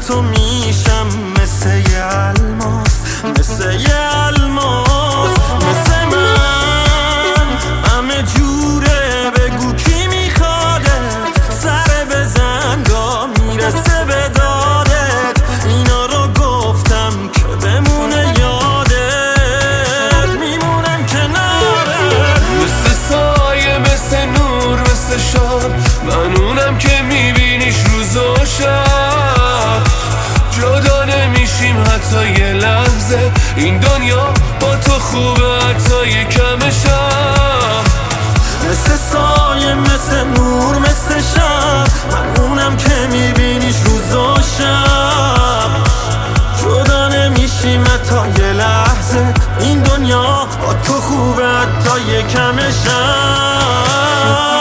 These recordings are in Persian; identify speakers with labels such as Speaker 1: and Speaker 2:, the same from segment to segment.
Speaker 1: تو میشم مثل یه الماس، مثل یه الماس، مثل من همه جوره. بگو کی میخوادت، سر بزن تا میرسه به دادت. اینا رو گفتم که بمونه یادت، میمونم کنارت.
Speaker 2: مثل سایه، مثل نور، مثل شب، من اونم که میبینیش روز و شب. جدا نمیشیم حتی یه لحظه، این دنیا با تو خوبه حتی یه کم شب.
Speaker 1: مثل سایه، مثل نور، مثل شب، من اونم که میبینیش روز و شب. جدا نمیشیم حتی یه لحظه، این دنیا با تو خوبه حتی یه کم شب.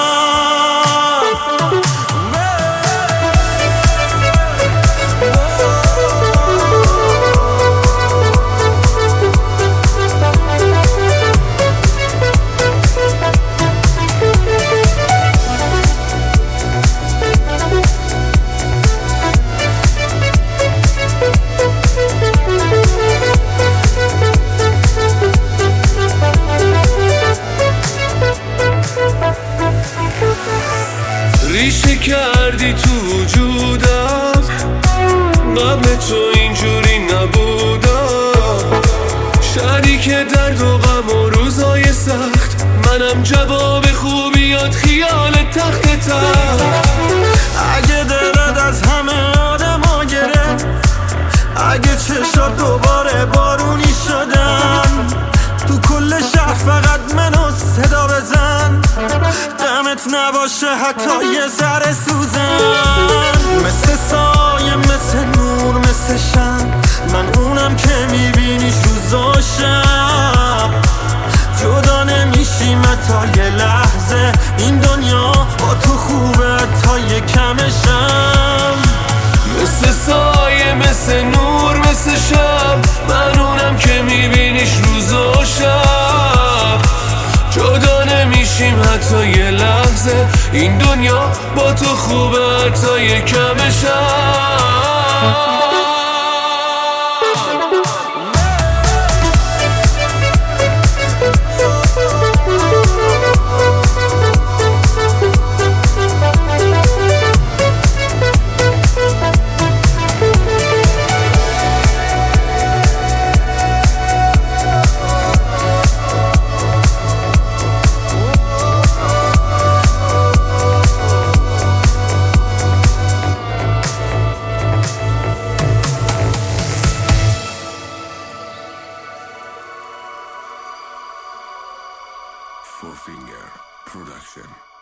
Speaker 2: ریشه کردی تو وجودم، قبل تو اینجوری نبودم. شریک درد و غم و روزای سخت، منم جواب خوبیات خیال تخت تخت.
Speaker 1: اگه دلت از همه آدما گرفت، اگه چشات دوباره بارونی شدن، تو کل شهر فقط منو صدا بزن. دمت نباشه حتی یه ذره سوزن. مثل سایه، مثل نور، مثل شب، من اونم که میبینیش روز و شب. جدا نمیشیم حتی یه لحظه، این دنیا با تو خوبه حتی یه کم شب.
Speaker 2: مثل سایه، مثل نور، مثل شب، من اونم که میبینیش روز و شب. جدا نمیشیم حتی یه لحظه، این دنیا با تو خوبه حتی یه کم شب.
Speaker 3: Four Finger Production.